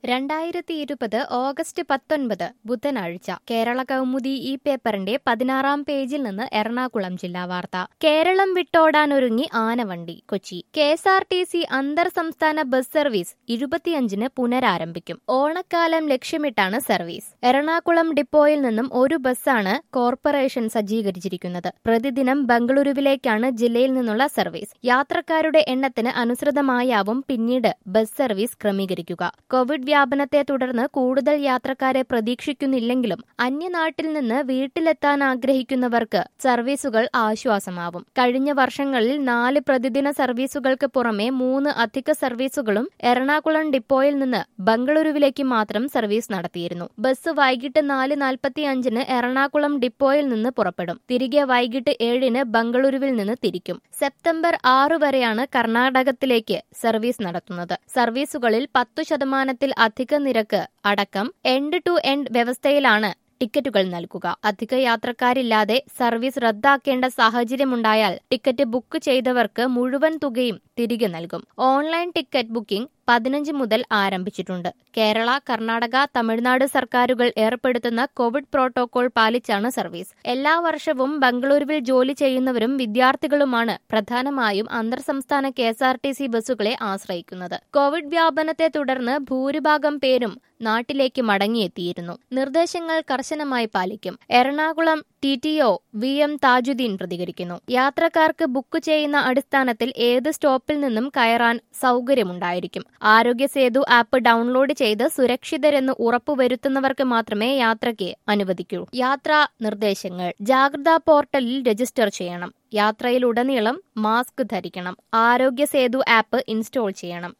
2020 August 19 ബുധനാഴ്ച കേരള കൗമുദി ഈ പേപ്പറിന്റെ 16-ാം പേജിൽ നിന്ന് എറണാകുളം ജില്ലാ വാർത്ത. കേരളം വിട്ടോടാനൊരുങ്ങി ആനവണ്ടി. കൊച്ചി. KSRTC അന്തർ സംസ്ഥാന ബസ് സർവീസ് 25-ന് പുനരാരംഭിക്കും. ഓണക്കാലം ലക്ഷ്യമിട്ടാണ് സർവീസ്. എറണാകുളം ഡിപ്പോയിൽ നിന്നും ഒരു ബസ്സാണ് കോർപ്പറേഷൻ സജ്ജീകരിച്ചിരിക്കുന്നത്. പ്രതിദിനം ബംഗളൂരുവിലേക്കാണ് ജില്ലയിൽ നിന്നുള്ള സർവീസ്. യാത്രക്കാരുടെ എണ്ണത്തിന് അനുസൃതമായാവും പിന്നീട് ബസ് സർവീസ് ക്രമീകരിക്കുക. കോവിഡ് വ്യാപനത്തെ തുടർന്ന് കൂടുതൽ യാത്രക്കാരെ പ്രതീക്ഷിക്കുന്നില്ലെങ്കിലും അന്യനാട്ടിൽ നിന്ന് വീട്ടിലെത്താൻ ആഗ്രഹിക്കുന്നവർക്ക് സർവീസുകൾ ആശ്വാസമാവും. കഴിഞ്ഞ വർഷങ്ങളിൽ 4 പ്രതിദിന സർവീസുകൾക്ക് പുറമെ 3 അധിക സർവീസുകളും എറണാകുളം ഡിപ്പോയിൽ നിന്ന് ബംഗളൂരുവിലേക്ക് മാത്രം സർവീസ് നടത്തിയിരുന്നു. ബസ് വൈകിട്ട് 4:45-ന് എറണാകുളം ഡിപ്പോയിൽ നിന്ന് പുറപ്പെടും. തിരികെ വൈകിട്ട് 7-ന് ബംഗളൂരുവിൽ നിന്ന് തിരിക്കും. സെപ്റ്റംബർ 6 വരെയാണ് കർണാടകത്തിലേക്ക് സർവീസ് നടത്തുന്നത്. സർവീസുകളിൽ 10% അധിക നിരക്ക് അടക്കം എൻഡ് ടു എൻഡ് വ്യവസ്ഥയിലാണ് ടിക്കറ്റുകൾ നൽകുക. അധിക യാത്രക്കാരില്ലാതെ സർവീസ് റദ്ദാക്കേണ്ട സാഹചര്യമുണ്ടായാൽ ടിക്കറ്റ് ബുക്ക് ചെയ്തവർക്ക് മുഴുവൻ തുകയും തിരികെ നൽകും. ഓൺലൈൻ ടിക്കറ്റ് ബുക്കിംഗ് 15 മുതൽ ആരംഭിച്ചിട്ടുണ്ട്. കേരള, കർണാടക, തമിഴ്നാട് സർക്കാരുകൾ ഏർപ്പെടുത്തുന്ന കോവിഡ് പ്രോട്ടോകോൾ പാലിച്ചാണ് സർവീസ്. എല്ലാ വർഷവും ബംഗളൂരുവിൽ ജോലി ചെയ്യുന്നവരും വിദ്യാർത്ഥികളുമാണ് പ്രധാനമായും അന്തർ സംസ്ഥാന KSRTC ബസ്സുകളെ ആശ്രയിക്കുന്നത്. കോവിഡ് വ്യാപനത്തെ തുടർന്ന് ഭൂരിഭാഗം പേരും നാട്ടിലേക്ക് മടങ്ങിയെത്തിയിരുന്നു. നിർദ്ദേശങ്ങൾ കർശനമായി പാലിക്കും. എറണാകുളം TTO VM താജുദ്ദീൻ പ്രതികരിക്കുന്നു. യാത്രക്കാർക്ക് ബുക്ക് ചെയ്യുന്ന അടിസ്ഥാനത്തിൽ ഏത് സ്റ്റോപ്പിൽ നിന്നും കയറാൻ സൗകര്യമുണ്ടായിരിക്കും. ആരോഗ്യ സേതു ആപ്പ് ഡൗൺലോഡ് ചെയ്ത് സുരക്ഷിതരെന്ന് ഉറപ്പുവരുത്തുന്നവർക്ക് മാത്രമേ യാത്രയ്ക്ക് അനുവദിക്കൂ. യാത്രാ നിർദ്ദേശങ്ങൾ. ജാഗ്രതാ പോർട്ടലിൽ രജിസ്റ്റർ ചെയ്യണം. യാത്രയിലുടനീളം മാസ്ക് ധരിക്കണം. ആരോഗ്യ സേതു ആപ്പ് ഇൻസ്റ്റോൾ ചെയ്യണം.